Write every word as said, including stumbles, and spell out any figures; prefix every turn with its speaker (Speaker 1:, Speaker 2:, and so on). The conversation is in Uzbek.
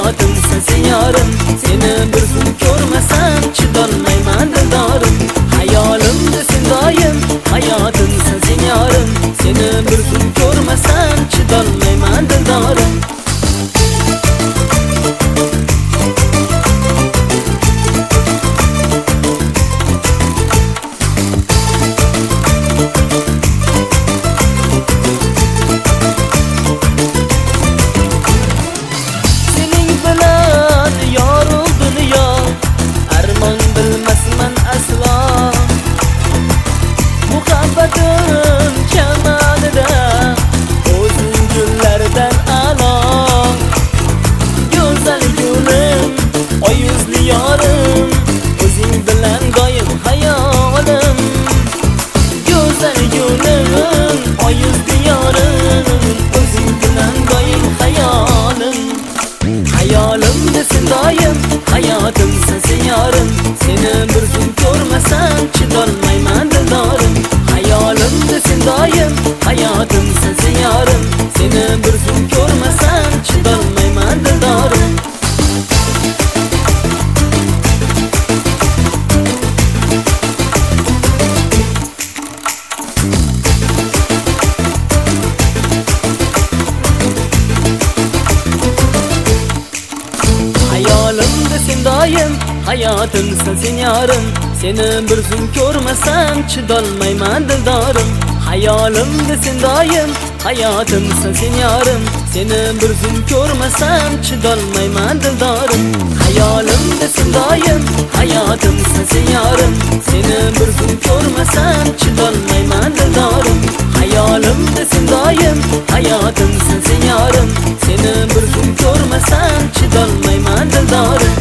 Speaker 1: hayotimsan sen yorim, seni bir zum ko'rmasam chidolmayman dildorim. Hayolimda sen doim, hayotimsan sen yorim, seni bir zum ko'rmasam chidolmayman dildorim. Hayolimda sen doim, hayotimsan sen yorim, seni bir zum ko'rmasam chidolmayman dildorim. Hayolimda sen doim, hayotimsan sen yorim, seni bir zum ko'rmasam chidolmayman dildorim. Hayolimda sen doim, hayotimsan sen yorim, seni bir zum ko'rmasam chidolmayman dildorim. Hayolimda sen doim, hayotimsan sen yorim, seni bir zum ko'rmasam chidolmayman dildorim. Hayolimda sen doim, hayotimsan sen yorim, seni bir zum ko'rmasam chidolmayman dildorim. Hayolimda sen doim, hayotimsan sen yorim, seni bir zum ko'rmasam chidolmayman dildorim.